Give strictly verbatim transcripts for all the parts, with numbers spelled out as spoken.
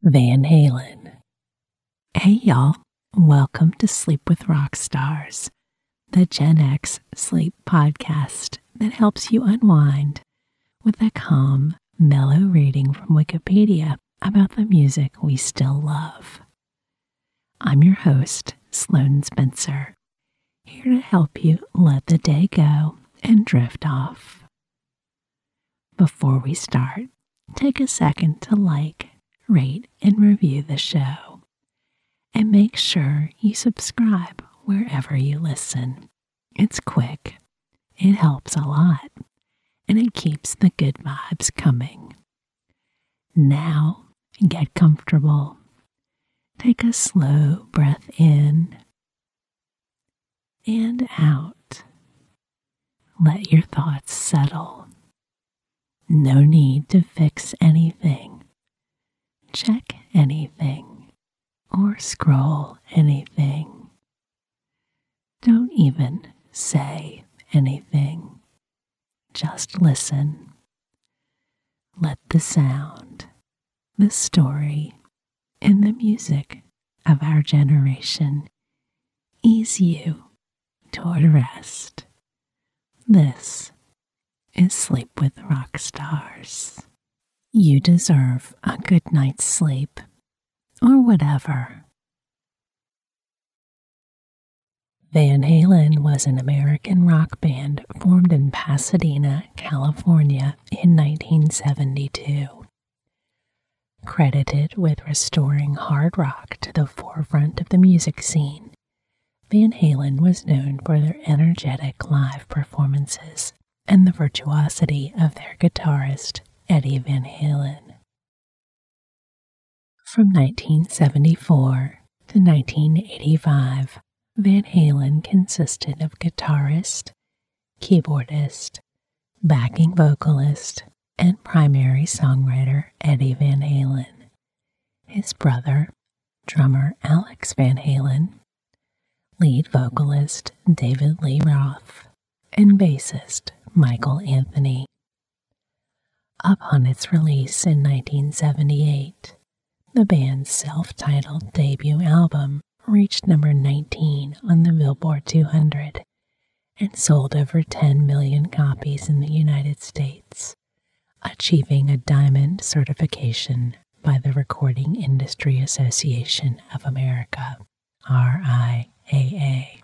Van Halen. Hey y'all, welcome to Sleep with Rock Stars, the Gen X sleep podcast that helps you unwind with a calm, mellow reading from Wikipedia about the music we still love. I'm your host, Sloan Spencer, here to help you let the day go and drift off. Before we start, take a second to like, rate, and review the show. And make sure you subscribe wherever you listen. It's quick, it helps a lot, and it keeps the good vibes coming. Now, get comfortable. Take a slow breath in and out. Let your thoughts settle. No need to fix anything. Check anything, or scroll anything. Don't even say anything. Just listen. Let the sound, the story, and the music of our generation ease you toward rest. This is Sleep with Rock Stars. You deserve a good night's sleep, or whatever. Van Halen was an American rock band formed in Pasadena, California in nineteen seventy-two. Credited with restoring hard rock to the forefront of the music scene, Van Halen was known for their energetic live performances and the virtuosity of their guitarist, Eddie Van Halen. From nineteen seventy-four to nineteen eighty-five, Van Halen consisted of guitarist, keyboardist, backing vocalist, and primary songwriter Eddie Van Halen, his brother, drummer Alex Van Halen, lead vocalist David Lee Roth, and bassist Michael Anthony. Upon its release in nineteen seventy-eight, the band's self-titled debut album reached number nineteen on the Billboard two hundred and sold over ten million copies in the United States, achieving a diamond certification by the Recording Industry Association of America, R I A A.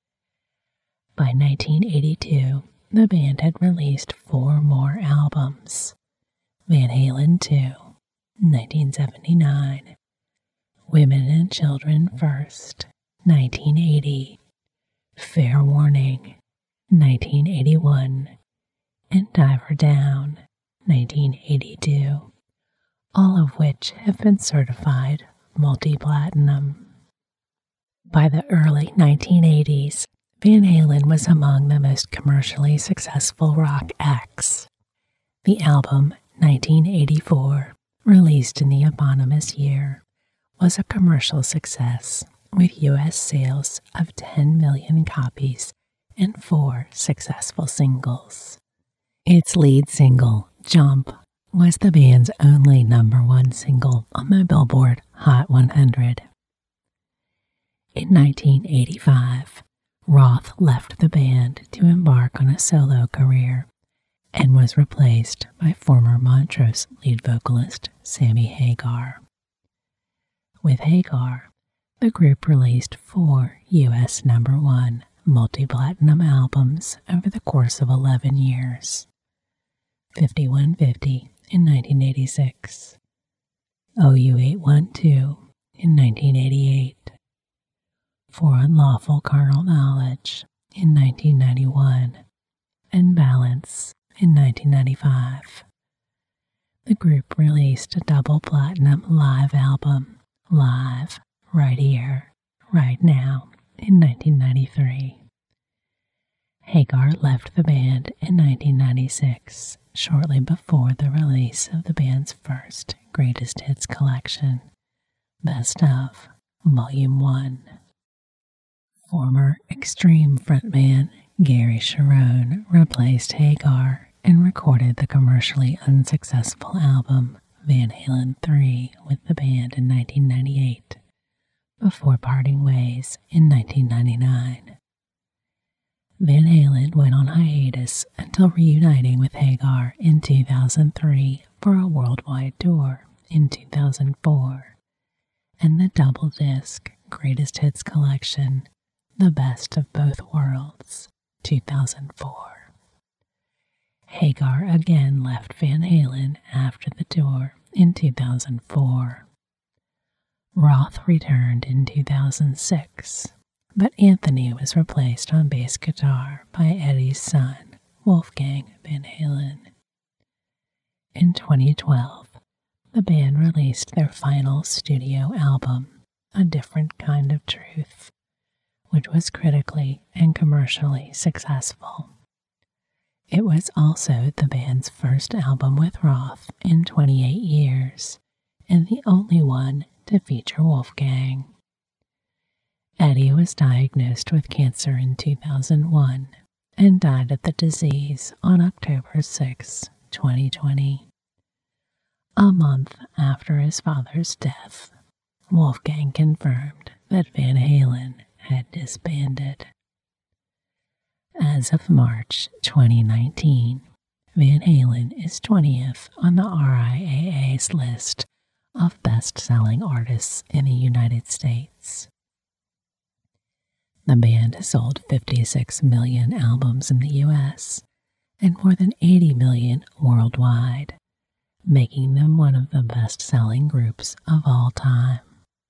By nineteen eighty-two, the band had released four more albums: Van Halen two, nineteen seventy-nine, Women and Children First, nineteen eighty, Fair Warning, nineteen eighty-one, and Diver Down, nineteen eighty-two, all of which have been certified multi-platinum. By the early nineteen eighties, Van Halen was among the most commercially successful rock acts. The album nineteen eighty-four, released in the eponymous year, was a commercial success with U S sales of ten million copies and four successful singles. Its lead single, Jump, was the band's only number one single on the Billboard Hot one hundred. In nineteen eighty-five, Roth left the band to embark on a solo career and was replaced by former Montrose lead vocalist Sammy Hagar. With Hagar, the group released four U S number one multi-platinum albums over the course of eleven years. fifty-one fifty in nineteen eighty-six, O U eight one two in nineteen eighty-eight, For Unlawful Carnal Knowledge in nineteen ninety-one, and Balance in nineteen ninety-five. The group released a double platinum live album, Live, Right Here, Right Now, in nineteen ninety-three. Hagar left the band in nineteen ninety-six, shortly before the release of the band's first Greatest Hits collection, Best Of, Volume one. Former Extreme frontman Gary Cherone replaced Hagar and recorded the commercially unsuccessful album Van Halen three with the band in nineteen ninety-eight, before parting ways in nineteen ninety-nine. Van Halen went on hiatus until reuniting with Hagar in two thousand three for a worldwide tour in two thousand four, and the double disc Greatest Hits Collection, The Best of Both Worlds, two thousand four. Hagar again left Van Halen after the tour in two thousand four. Roth returned in two thousand six, but Anthony was replaced on bass guitar by Eddie's son, Wolfgang Van Halen. In twenty twelve, the band released their final studio album, A Different Kind of Truth, which was critically and commercially successful. It was also the band's first album with Roth in twenty-eight years, and the only one to feature Wolfgang. Eddie was diagnosed with cancer in two thousand one and died of the disease on October sixth, twenty twenty. A month after his father's death, Wolfgang confirmed that Van Halen had disbanded. As of March twenty nineteen, Van Halen is twentieth on the R I A A's list of best-selling artists in the United States. The band has sold fifty-six million albums in the U S and more than eighty million worldwide, making them one of the best-selling groups of all time.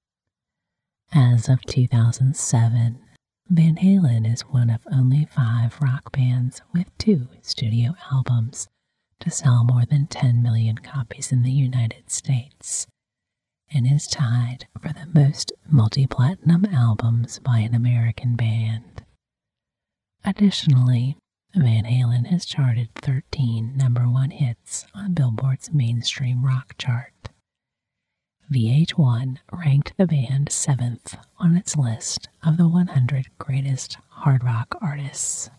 As of two thousand seven, Van Halen is one of only five rock bands with two studio albums to sell more than ten million copies in the United States, and is tied for the most multi-platinum albums by an American band. Additionally, Van Halen has charted thirteen number one hits on Billboard's mainstream rock chart. V H one ranked the band seventh on its list of the one hundred greatest hard rock artists.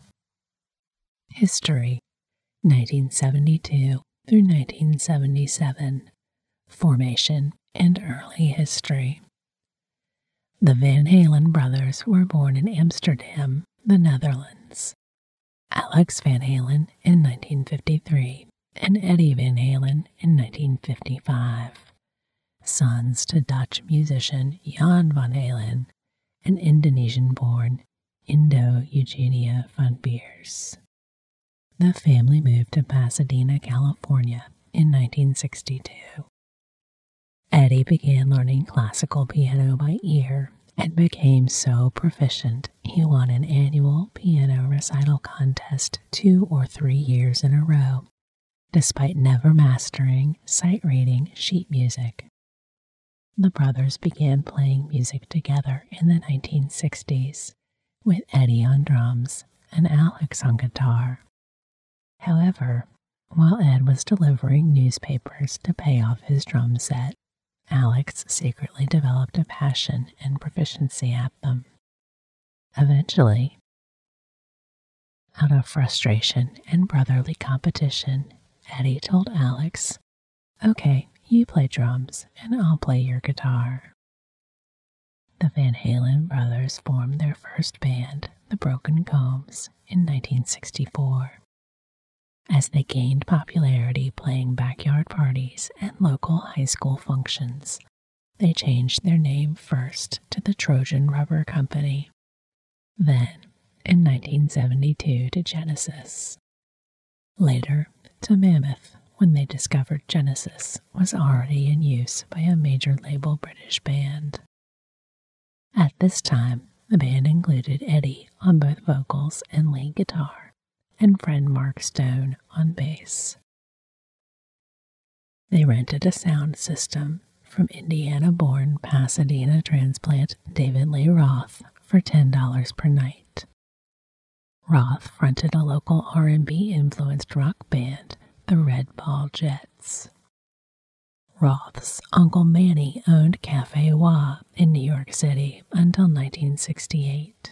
History: nineteen seventy-two through nineteen seventy-seven. Formation and early history. The Van Halen brothers were born in Amsterdam, the Netherlands. Alex Van Halen in nineteen fifty-three and Eddie Van Halen in nineteen fifty-five. Sons to Dutch musician Jan Van Halen and Indonesian-born Indo Eugenia van Beers. The family moved to Pasadena, California in nineteen sixty-two. Eddie began learning classical piano by ear and became so proficient he won an annual piano recital contest two or three years in a row, despite never mastering sight-reading sheet music. The brothers began playing music together in the nineteen sixties, with Eddie on drums and Alex on guitar. However, while Ed was delivering newspapers to pay off his drum set, Alex secretly developed a passion and proficiency at them. Eventually, out of frustration and brotherly competition, Eddie told Alex, "Okay, you play drums and I'll play your guitar." The Van Halen brothers formed their first band, the Broken Combs, in nineteen sixty-four. As they gained popularity playing backyard parties and local high school functions, they changed their name first to the Trojan Rubber Company, then, in nineteen seventy-two, to Genesis. Later, to Mammoth, when they discovered Genesis was already in use by a major label British band. At this time, the band included Eddie on both vocals and lead guitar, and friend Mark Stone on bass. They rented a sound system from Indiana-born Pasadena transplant David Lee Roth for ten dollars per night. Roth fronted a local R and B-influenced rock band, the Red Ball Jets. Roth's Uncle Manny owned Cafe Wha in New York City until nineteen sixty-eight.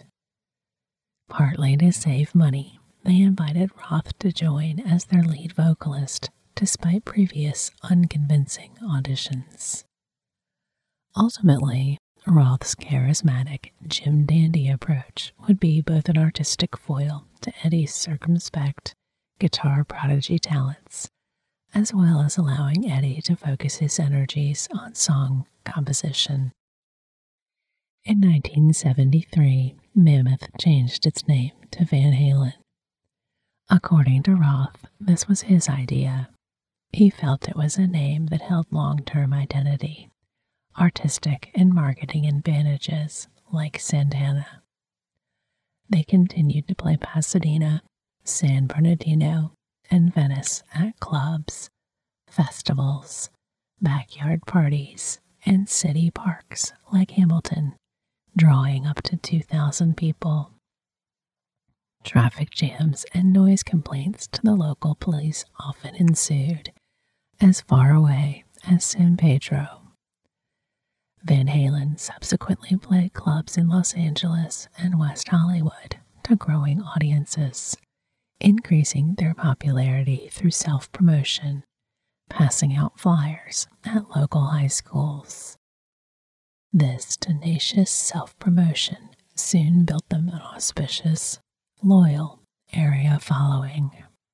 Partly to save money, they invited Roth to join as their lead vocalist despite previous unconvincing auditions. Ultimately, Roth's charismatic Jim Dandy approach would be both an artistic foil to Eddie's circumspect guitar prodigy talents, as well as allowing Eddie to focus his energies on song composition. In nineteen seventy-three, Mammoth changed its name to Van Halen. According to Roth, this was his idea. He felt it was a name that held long-term identity, artistic and marketing advantages like Santana. They continued to play Pasadena, San Bernardino, and Venice at clubs, festivals, backyard parties, and city parks like Hamilton, drawing up to two thousand people. Traffic jams and noise complaints to the local police often ensued, as far away as San Pedro. Van Halen subsequently played clubs in Los Angeles and West Hollywood to growing audiences, increasing their popularity through self-promotion, passing out flyers at local high schools. This tenacious self-promotion soon built them an auspicious, loyal area following.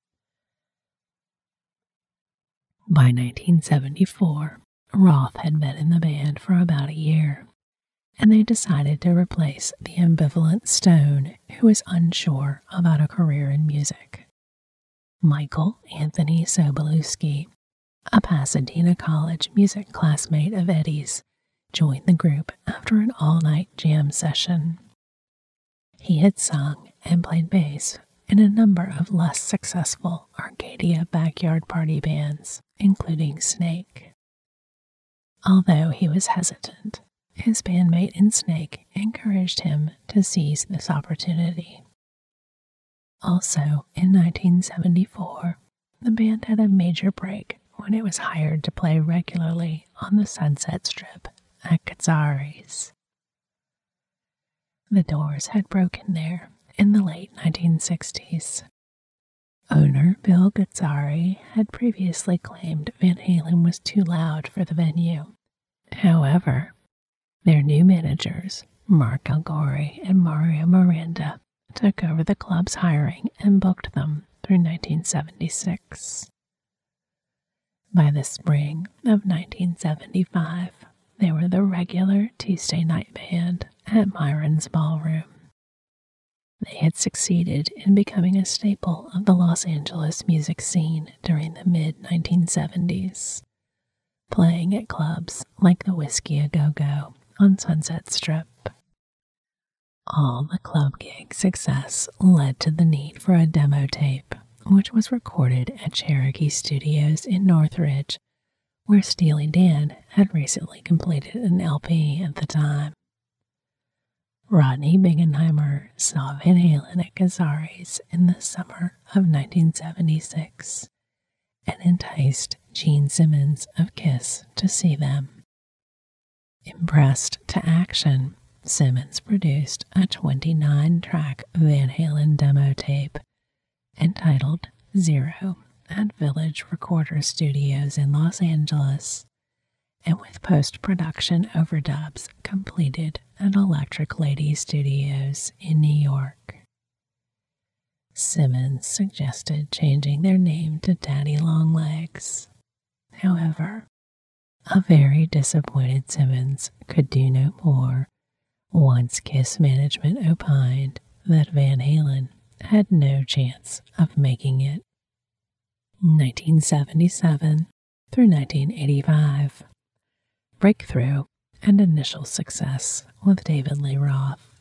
By nineteen seventy-four, Roth had been in the band for about a year, and they decided to replace the ambivalent Stone, who was unsure about a career in music. Michael Anthony Sobolewski, a Pasadena College music classmate of Eddie's, joined the group after an all-night jam session. He had sung and played bass in a number of less successful Arcadia backyard party bands, including Snake. Although he was hesitant, his bandmate in Snake encouraged him to seize this opportunity. Also, in nineteen seventy-four, the band had a major break when it was hired to play regularly on the Sunset Strip at Gazzari's. The Doors had broken there in the late nineteen sixties. Owner Bill Gazzari had previously claimed Van Halen was too loud for the venue. However, their new managers, Mark Algori and Mario Miranda, took over the club's hiring and booked them through nineteen seventy-six. By the spring of nineteen seventy-five, they were the regular Tuesday night band at Myron's Ballroom. They had succeeded in becoming a staple of the Los Angeles music scene during the mid nineteen seventies, playing at clubs like the Whiskey A Go Go on Sunset Strip. All the club gig success led to the need for a demo tape, which was recorded at Cherokee Studios in Northridge, where Steely Dan had recently completed an L P at the time. Rodney Bingenheimer saw Van Halen at Gazzari's in the summer of nineteen seventy-six and enticed Gene Simmons of Kiss to see them. Impressed to action, Simmons produced a twenty-nine track Van Halen demo tape entitled Zero at Village Recorder Studios in Los Angeles, and with post-production overdubs completed at Electric Lady Studios in New York. Simmons suggested changing their name to Daddy Longlegs. However, a very disappointed Simmons could do no more once Kiss management opined that Van Halen had no chance of making it. nineteen seventy-seven through nineteen eighty-five. Breakthrough and initial success with David Lee Roth.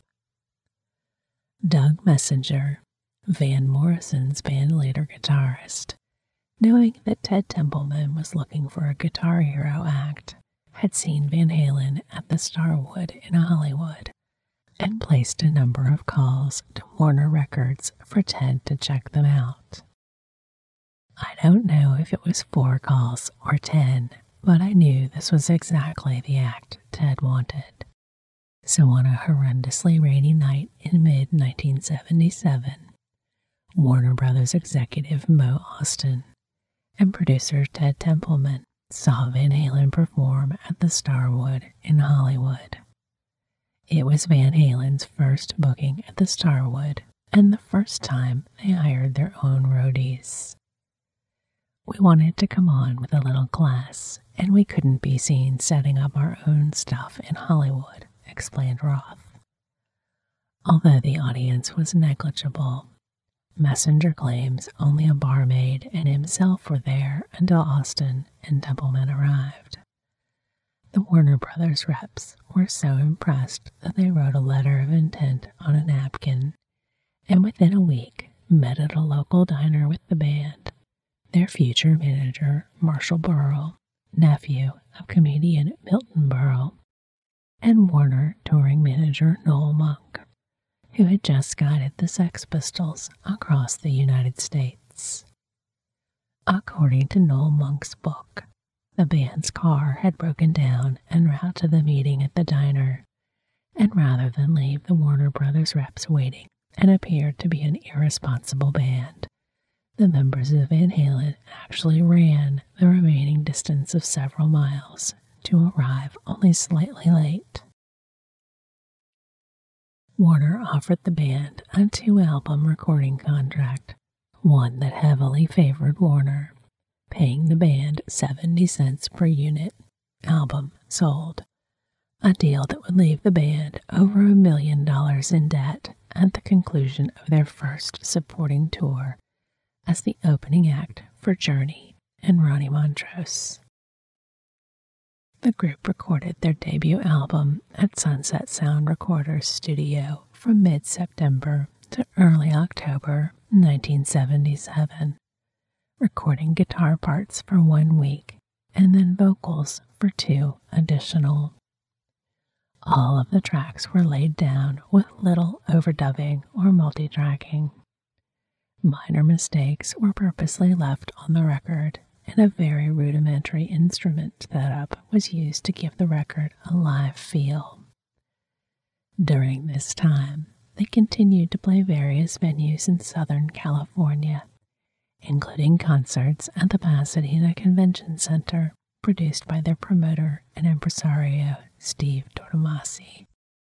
Doug Messenger, Van Morrison's bandleader guitarist, knowing that Ted Templeman was looking for a Guitar Hero act, had seen Van Halen at the Starwood in Hollywood and placed a number of calls to Warner Records for Ted to check them out. I don't know if it was four calls or ten, but I knew this was exactly the act Ted wanted. So on a horrendously rainy night in mid nineteen seventy-seven, Warner Brothers executive Mo Austin and producer Ted Templeman saw Van Halen perform at the Starwood in Hollywood. It was Van Halen's first booking at the Starwood and the first time they hired their own roadies. We wanted to come on with a little class, and we couldn't be seen setting up our own stuff in Hollywood, explained Roth. Although the audience was negligible, Messenger claims only a barmaid and himself were there until Austin and Templeman arrived. The Warner Brothers reps were so impressed that they wrote a letter of intent on a napkin, and within a week met at a local diner with the band, their future manager Marshall Burrell, nephew of comedian Milton Berle, and Warner touring manager Noel Monk, who had just guided the Sex Pistols across the United States. According to Noel Monk's book, the band's car had broken down en route to the meeting at the diner, and rather than leave the Warner Brothers reps waiting and appeared to be an irresponsible band, the members of Van Halen actually ran the remaining distance of several miles to arrive only slightly late. Warner offered the band a two-album recording contract, one that heavily favored Warner, paying the band seventy cents per unit album sold, a deal that would leave the band over a million dollars in debt at the conclusion of their first supporting tour as the opening act for Journey and Ronnie Montrose. The group recorded their debut album at Sunset Sound Recorders Studio from mid-September to early October nineteen seventy-seven, recording guitar parts for one week and then vocals for two additional. All of the tracks were laid down with little overdubbing or multitracking. Minor mistakes were purposely left on the record, and a very rudimentary instrument setup was used to give the record a live feel. During this time, they continued to play various venues in Southern California, including concerts at the Pasadena Convention Center, produced by their promoter and impresario, Steve Tortomasi.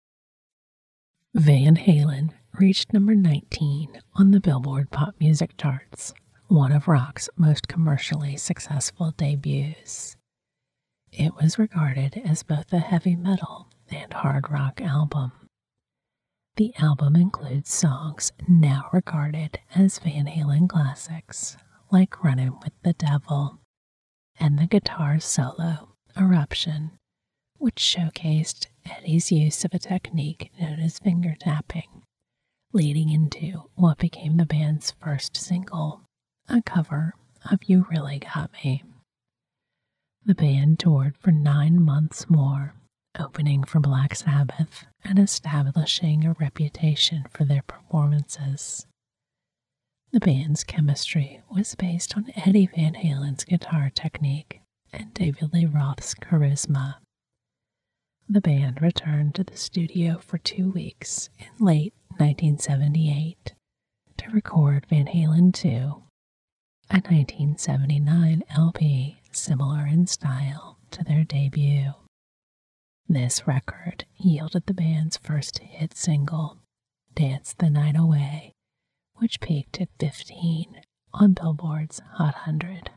Van Halen reached number nineteen on the Billboard pop music charts, one of rock's most commercially successful debuts. It was regarded as both a heavy metal and hard rock album. The album includes songs now regarded as Van Halen classics, like Runnin' with the Devil, and the guitar solo, Eruption, which showcased Eddie's use of a technique known as finger tapping, leading into what became the band's first single, a cover of You Really Got Me. The band toured for nine months more, opening for Black Sabbath and establishing a reputation for their performances. The band's chemistry was based on Eddie Van Halen's guitar technique and David Lee Roth's charisma. The band returned to the studio for two weeks in late nineteen seventy-eight to record Van Halen two, a nineteen seventy-nine L P similar in style to their debut. This record yielded the band's first hit single, Dance the Night Away, which peaked at fifteen on Billboard's Hot one hundred.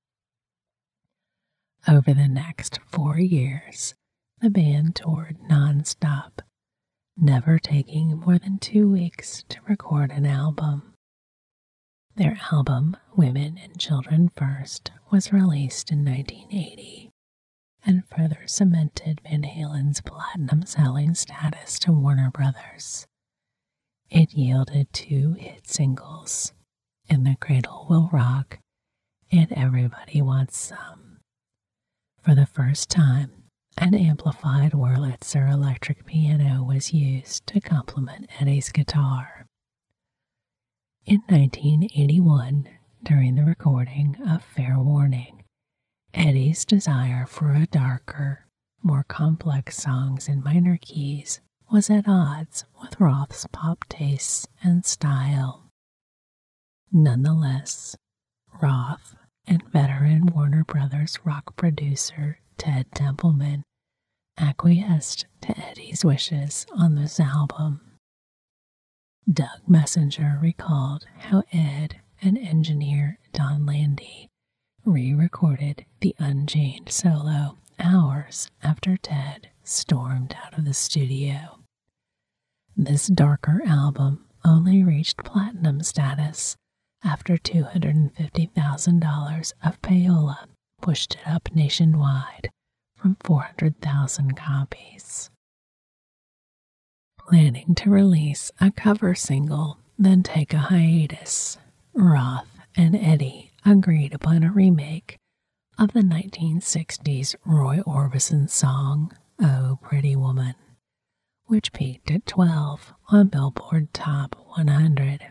Over the next four years, the band toured non-stop, never taking more than two weeks to record an album. Their album, Women and Children First, was released in nineteen eighty and further cemented Van Halen's platinum-selling status to Warner Brothers. It yielded two hit singles, In the Cradle Will Rock and Everybody Wants Some. For the first time, an amplified Wurlitzer electric piano was used to complement Eddie's guitar. In nineteen eighty-one, during the recording of Fair Warning, Eddie's desire for a darker, more complex songs in minor keys was at odds with Roth's pop tastes and style. Nonetheless, Roth and veteran Warner Brothers rock producer Ted Templeman acquiesced to Eddie's wishes on this album. Doug Messenger recalled how Ed and engineer Don Landy re-recorded the Unchained solo hours after Ted stormed out of the studio. This darker album only reached platinum status after two hundred fifty thousand dollars of payola pushed it up nationwide from four hundred thousand copies. Planning to release a cover single, then take a hiatus, Roth and Eddie agreed upon a remake of the nineteen sixties Roy Orbison song, Oh Pretty Woman, which peaked at twelve on Billboard Top one hundred.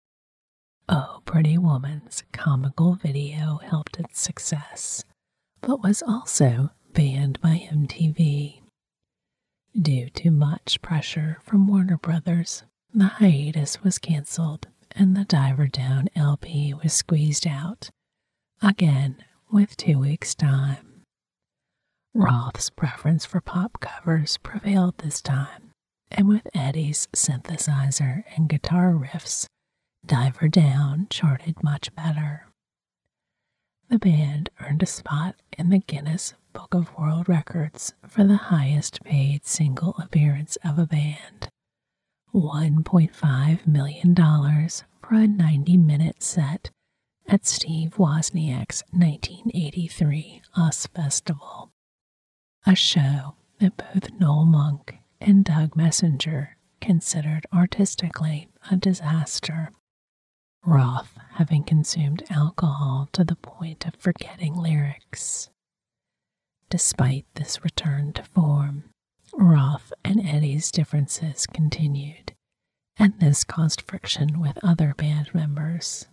Oh Pretty Woman's comical video helped its success, but was also banned by M T V. Due to much pressure from Warner Brothers, the hiatus was canceled and the Diver Down L P was squeezed out, again with two weeks' time. Roth's preference for pop covers prevailed this time, and with Eddie's synthesizer and guitar riffs, Diver Down charted much better. The band earned a spot in the Guinness Book of World Records for the highest paid single appearance of a band, one point five million dollars for a ninety-minute set at Steve Wozniak's nineteen eighty-three U S Festival, a show that both Noel Monk and Doug Messenger considered artistically a disaster, Roth having consumed alcohol to the point of forgetting lyrics. Despite this return to form, Roth and Eddie's differences continued, and this caused friction with other band members.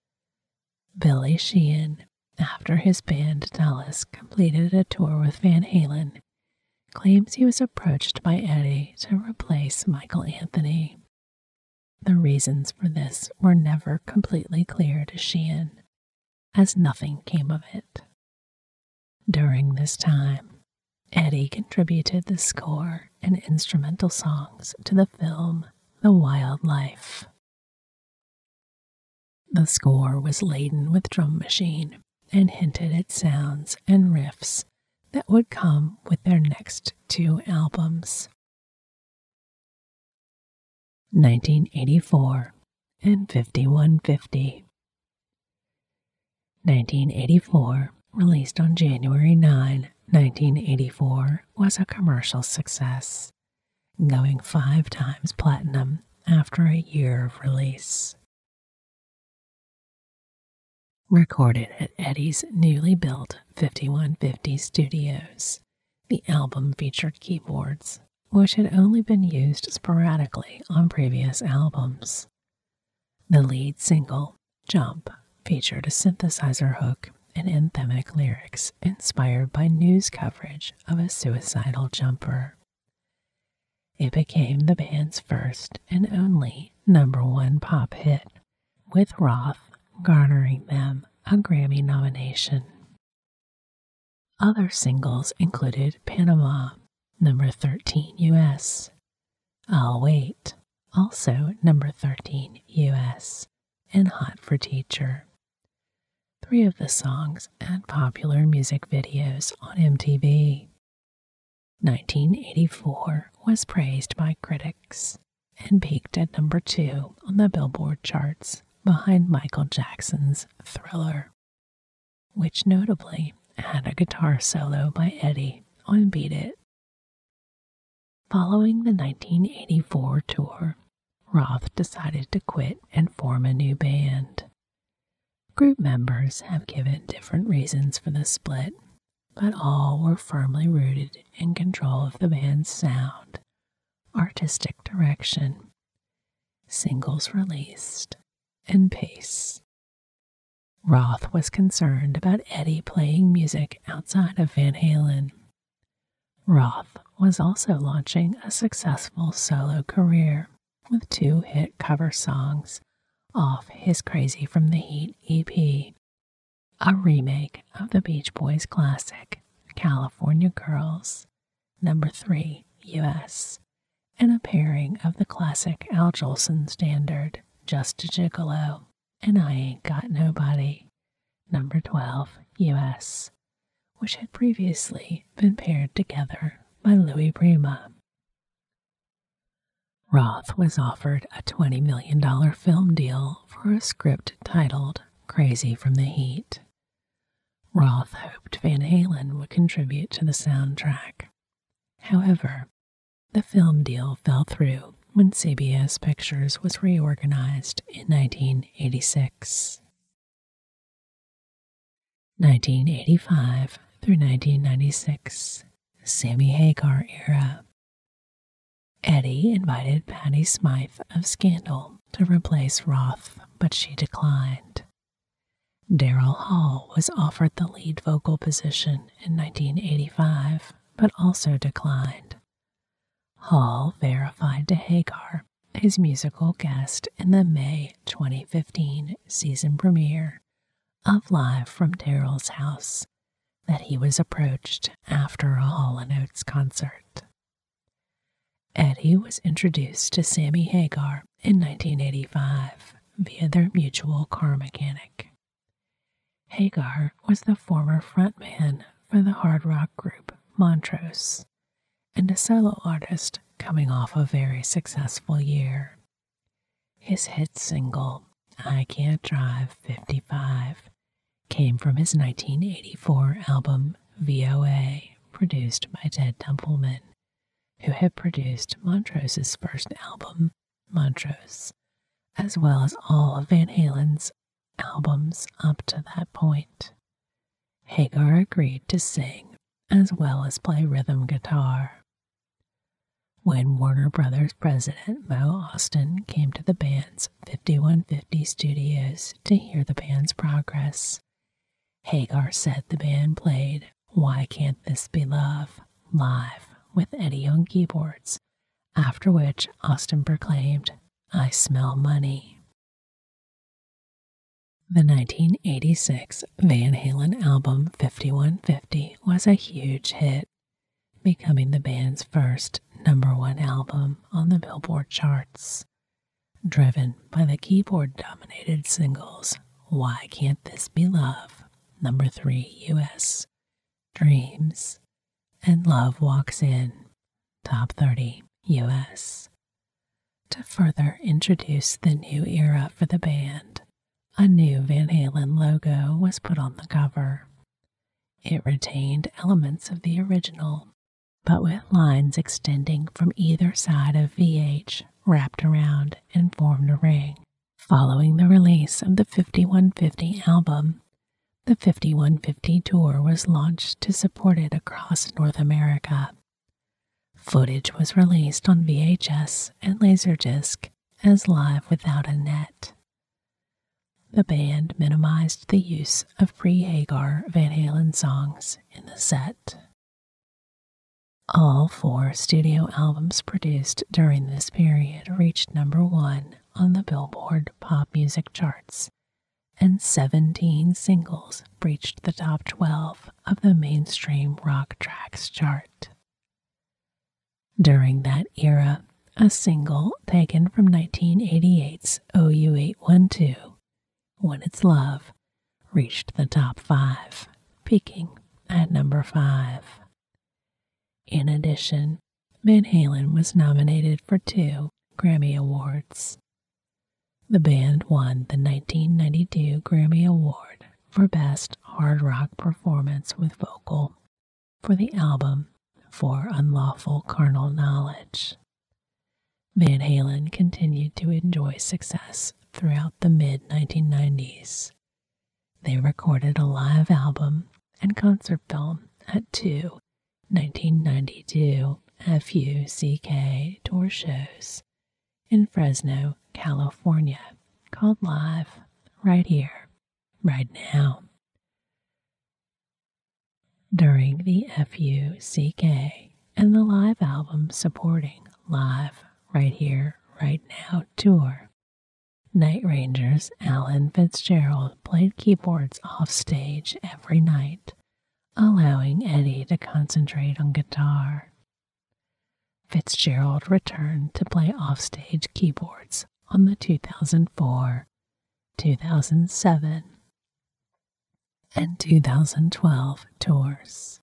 Billy Sheehan, after his band Dallas completed a tour with Van Halen, claims he was approached by Eddie to replace Michael Anthony. The reasons for this were never completely clear to Sheehan, as nothing came of it. During this time, Eddie contributed the score and instrumental songs to the film The Wild Life. The score was laden with drum machine and hinted at sounds and riffs that would come with their next two albums. nineteen eighty-four and fifty-one fifty. nineteen eighty-four, released on January ninth, nineteen eighty-four, was a commercial success, going five times platinum after a year of release. Recorded at Eddie's newly built fifty-one fifty Studios, the album featured keyboards, which had only been used sporadically on previous albums. The lead single, Jump, featured a synthesizer hook and anthemic lyrics inspired by news coverage of a suicidal jumper. It became the band's first and only number one pop hit, with Roth garnering them a Grammy nomination. Other singles included Panama, number thirteen U S, I'll Wait, also number thirteen U S, and Hot for Teacher. Three of the songs had popular music videos on M T V. nineteen eighty-four was praised by critics and peaked at number two on the Billboard charts behind Michael Jackson's Thriller, which notably had a guitar solo by Eddie on Beat It. Following the nineteen eighty-four tour, Roth decided to quit and form a new band. Group members have given different reasons for the split, but all were firmly rooted in control of the band's sound, artistic direction, singles released, and pace. Roth was concerned about Eddie playing music outside of Van Halen. Roth was also launching a successful solo career with two hit cover songs off his Crazy from the Heat E P, a remake of the Beach Boys classic California Girls, number three U S, and a pairing of the classic Al Jolson standard Just a Gigolo and I Ain't Got Nobody, number twelve U S, which had previously been paired together by Louis Prima. Roth was offered a twenty million dollars film deal for a script titled Crazy from the Heat. Roth hoped Van Halen would contribute to the soundtrack. However, the film deal fell through when C B S Pictures was reorganized in nineteen eighty-six. nineteen eighty-five through nineteen ninety-six, Sammy Hagar era. Eddie invited Patti Smythe of Scandal to replace Roth, but she declined. Daryl Hall was offered the lead vocal position in nineteen eighty-five, but also declined. Hall verified to Hagar, his musical guest in the May twenty fifteen season premiere of Live from Daryl's House, that he was approached after a Hall and Oates concert. Eddie was introduced to Sammy Hagar in nineteen eighty-five via their mutual car mechanic. Hagar was the former frontman for the hard rock group Montrose, and a solo artist coming off a very successful year. His hit single, I Can't Drive fifty-five, came from his nineteen eighty-four album V O A, produced by Ted Templeman, who had produced Montrose's first album, Montrose, as well as all of Van Halen's albums up to that point. Hagar agreed to sing as well as play rhythm guitar. When Warner Brothers president Mo Austin came to the band's fifty-one fifty studios to hear the band's progress, Hagar said the band played Why Can't This Be Love live with Eddie on keyboards, after which Austin proclaimed, I smell money. The nineteen eighty-six Van Halen album fifty-one fifty was a huge hit, becoming the band's first number one album on the Billboard charts, driven by the keyboard-dominated singles Why Can't This Be Love, number three U S, Dreams, and Love Walks In, top thirty U S. To further introduce the new era for the band, a new Van Halen logo was put on the cover. It retained elements of the original, but with lines extending from either side of V H wrapped around and formed a ring. Following the release of the fifty-one fifty album, the fifty-one fifty tour was launched to support it across North America. Footage was released on V H S and Laserdisc as Live Without a Net. The band minimized the use of pre-Hagar Van Halen songs in the set. All four studio albums produced during this period reached number one on the Billboard pop music charts, and seventeen singles breached the top twelve of the mainstream rock tracks chart. During that era, a single taken from nineteen eighty-eight's O U eight one two, When It's Love, reached the top five, peaking at number five. In addition, Van Halen was nominated for two Grammy Awards. The band won the nineteen ninety-two Grammy Award for Best Hard Rock Performance with Vocal for the album For Unlawful Carnal Knowledge. Van Halen continued to enjoy success throughout the mid nineteen nineties. They recorded a live album and concert film at two nineteen ninety-two F U C K tour shows in Fresno, California, called Live, Right Here, Right Now. During the F U C K and the live album supporting Live, Right Here, Right Now tour, Night Rangers Alan Fitzgerald played keyboards off stage every night, allowing Eddie to concentrate on guitar. Fitzgerald returned to play offstage keyboards on the two thousand four, two thousand seven, and two thousand twelve tours.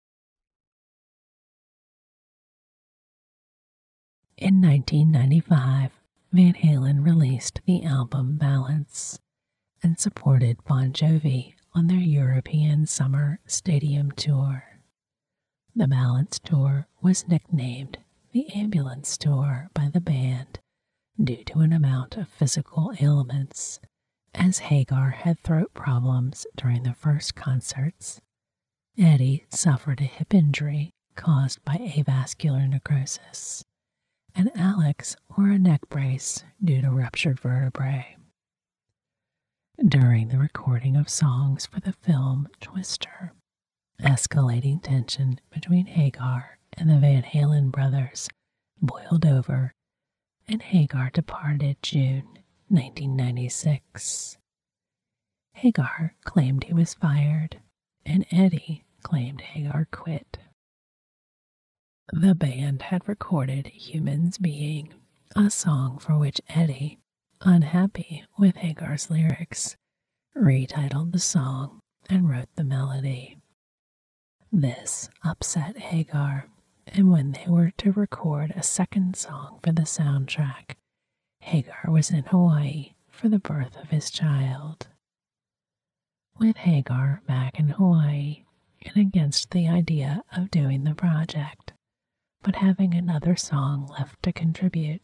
In nineteen ninety-five, Van Halen released the album Balance and supported Bon Jovi on their European Summer Stadium Tour. The Balance Tour was nicknamed the Ambulance Tour by the band due to an amount of physical ailments, as Hagar had throat problems during the first concerts. Eddie suffered a hip injury caused by avascular necrosis, and Alex wore a neck brace due to ruptured vertebrae. During the recording of songs for the film Twister, escalating tension between Hagar and the Van Halen brothers boiled over, and Hagar departed June nineteen ninety-six. Hagar claimed he was fired, and Eddie claimed Hagar quit. The band had recorded Humans Being, a song for which Eddie, unhappy with Hagar's lyrics, retitled the song and wrote the melody. This upset Hagar, and when they were to record a second song for the soundtrack, Hagar was in Hawaii for the birth of his child. With Hagar back in Hawaii and against the idea of doing the project, but having another song left to contribute,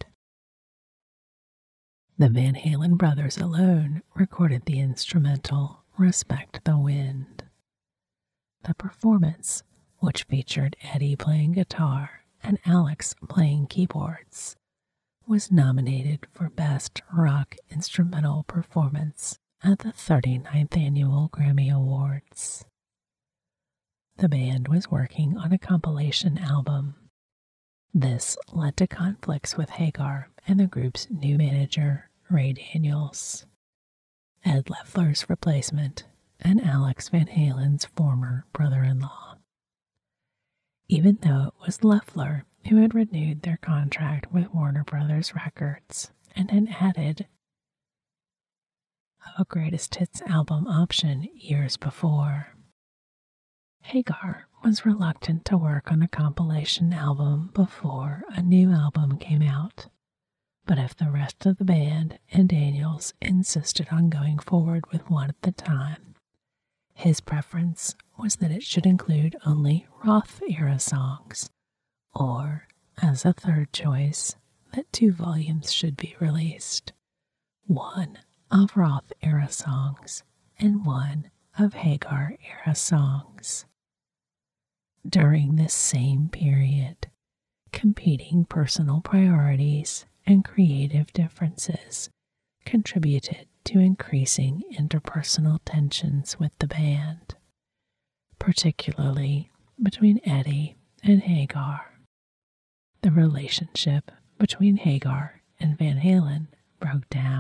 the Van Halen brothers alone recorded the instrumental Respect the Wind. The performance, which featured Eddie playing guitar and Alex playing keyboards, was nominated for Best Rock Instrumental Performance at the thirty-ninth Annual Grammy Awards. The band was working on a compilation album. This led to conflicts with Hagar and the group's new manager, Ray Daniels, Ed Loeffler's replacement, and Alex Van Halen's former brother-in-law. Even though it was Loeffler who had renewed their contract with Warner Brothers Records and had added a greatest hits album option years before, Hagar was reluctant to work on a compilation album before a new album came out. But if the rest of the band and Daniels insisted on going forward with one at the time, his preference was that it should include only Roth-era songs, or, as a third choice, that two volumes should be released, one of Roth-era songs and one of Hagar-era songs. During this same period, competing personal priorities and creative differences contributed to increasing interpersonal tensions with the band, particularly between Eddie and Hagar. The relationship between Hagar and Van Halen broke down.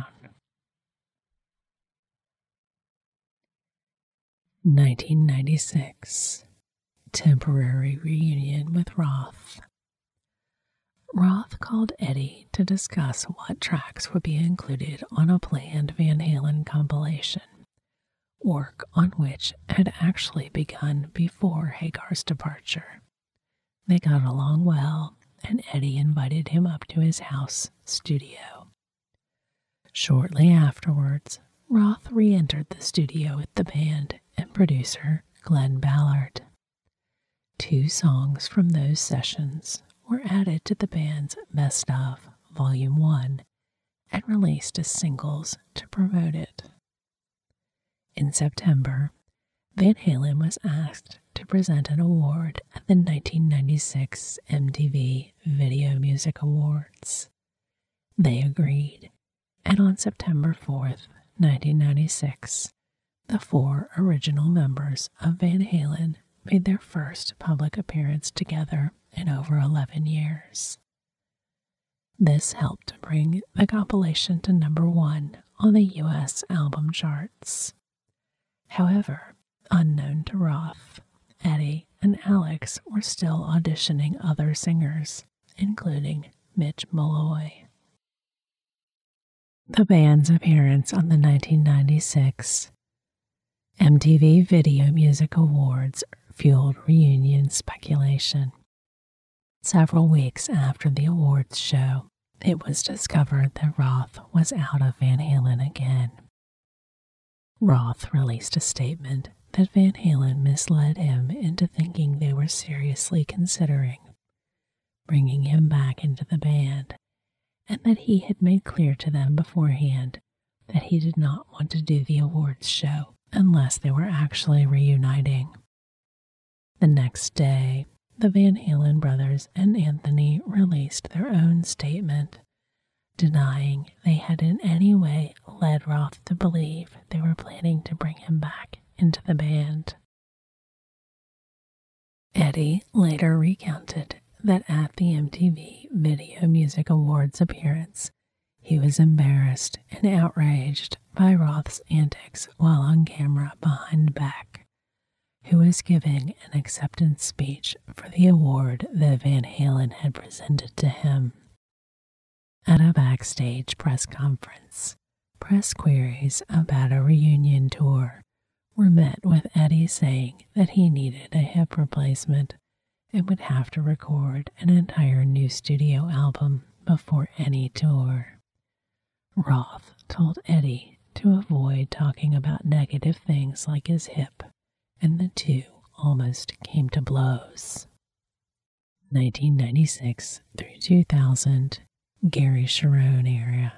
nineteen ninety-six. Temporary reunion with Roth. Roth called Eddie to discuss what tracks would be included on a planned Van Halen compilation, work on which had actually begun before Hagar's departure. They got along well, and Eddie invited him up to his house studio. Shortly afterwards, Roth re-entered the studio with the band and producer Glenn Ballard. Two songs from those sessions were added to the band's Best Of Volume one and released as singles to promote it. In September, Van Halen was asked to present an award at the nineteen ninety-six M T V Video Music Awards. They agreed, and on September fourth, nineteen ninety-six, the four original members of Van Halen made their first public appearance together in over eleven years. This helped bring the compilation to number one on the U S album charts. However, unknown to Roth, Eddie and Alex were still auditioning other singers, including Mitch Malloy. The band's appearance on the nineteen ninety-six M T V Video Music Awards fueled reunion speculation. Several weeks after the awards show, it was discovered that Roth was out of Van Halen again. Roth released a statement that Van Halen misled him into thinking they were seriously considering bringing him back into the band, and that he had made clear to them beforehand that he did not want to do the awards show unless they were actually reuniting. The next day, the Van Halen brothers and Anthony released their own statement, denying they had in any way led Roth to believe they were planning to bring him back into the band. Eddie later recounted that at the M T V Video Music Awards appearance, he was embarrassed and outraged by Roth's antics while on camera behind Beck, who was giving an acceptance speech for the award that Van Halen had presented to him. At a backstage press conference, press queries about a reunion tour were met with Eddie saying that he needed a hip replacement and would have to record an entire new studio album before any tour. Roth told Eddie to avoid talking about negative things like his hip, and the two almost came to blows. nineteen ninety-six through two thousand, Gary Cherone era.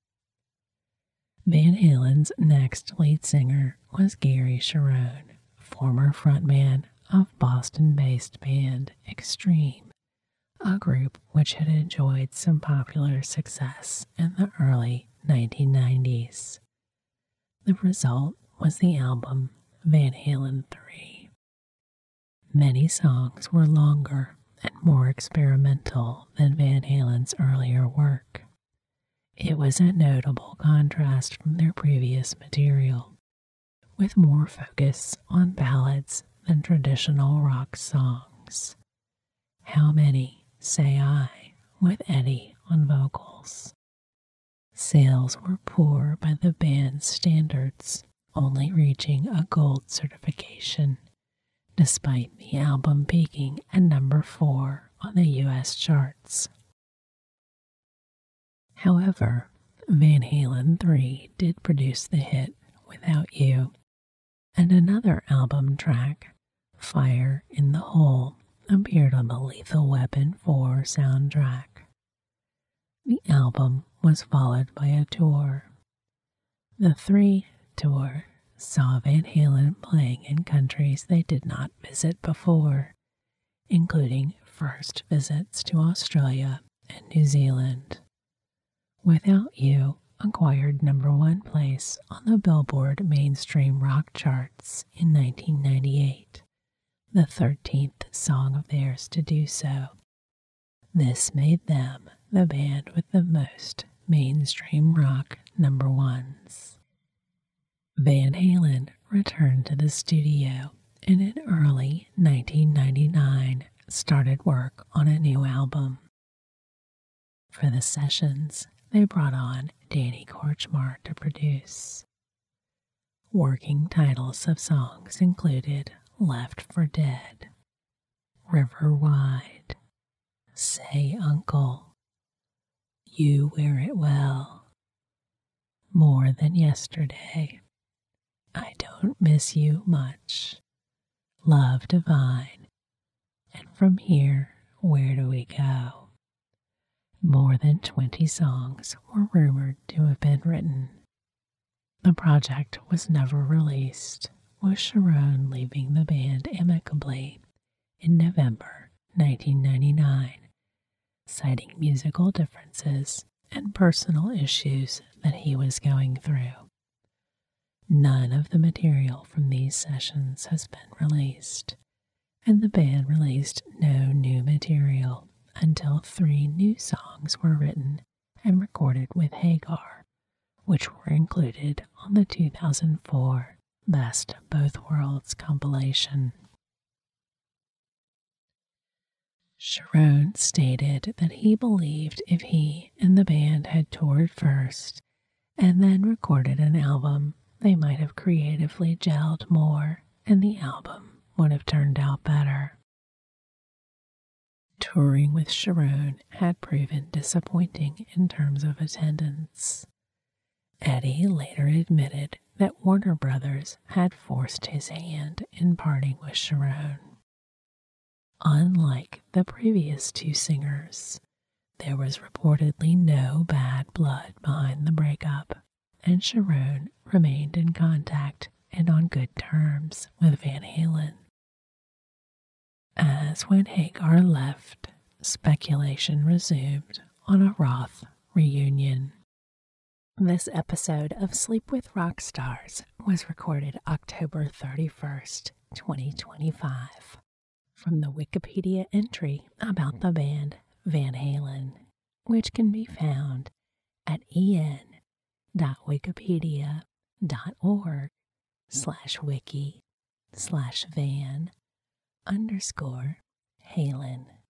Van Halen's next lead singer was Gary Cherone, former frontman of Boston-based band Extreme, a group which had enjoyed some popular success in the early nineteen nineties. The result was the album Van Halen three. Many songs were longer and more experimental than Van Halen's earlier work. It was a notable contrast from their previous material, with more focus on ballads than traditional rock songs. How Many, Say I, with Eddie on vocals. Sales were poor by the band's standards, only reaching a gold certification, despite the album peaking at number four on the U S charts. However, Van Halen three did produce the hit Without You, and another album track, Fire in the Hole, appeared on the Lethal Weapon four soundtrack. The album was followed by a tour. The three tour saw Van Halen playing in countries they did not visit before, including first visits to Australia and New Zealand. Without You acquired number one place on the Billboard mainstream rock charts in nineteen ninety-eight, the thirteenth song of theirs to do so. This made them the band with the most mainstream rock number ones. Van Halen returned to the studio and in early nineteen ninety-nine started work on a new album. For the sessions, they brought on Danny Korchmar to produce. Working titles of songs included Left for Dead, River Wide, Say Uncle, You Wear It Well, More Than Yesterday, I Don't Miss You Much, Love Divine, and From Here, Where Do We Go? More than twenty songs were rumored to have been written. The project was never released, with Cherone leaving the band amicably in November nineteen ninety-nine, citing musical differences and personal issues that he was going through. None of the material from these sessions has been released, and the band released no new material until three new songs were written and recorded with Hagar, which were included on the two thousand four Best of Both Worlds compilation. Sharon stated that he believed if he and the band had toured first and then recorded an album, they might have creatively gelled more and the album would have turned out better. Touring with Sharon had proven disappointing in terms of attendance. Eddie later admitted that Warner Brothers had forced his hand in parting with Sharon. Unlike the previous two singers, there was reportedly no bad blood behind the breakup, and Sharon remained in contact and on good terms with Van Halen. As when Hagar left, speculation resumed on a Roth reunion. This episode of Sleep with Rock Stars was recorded October thirty-first, twenty twenty-five. From the Wikipedia entry about the band Van Halen, which can be found at en.wikipedia.org slash wiki slash van underscore Halen.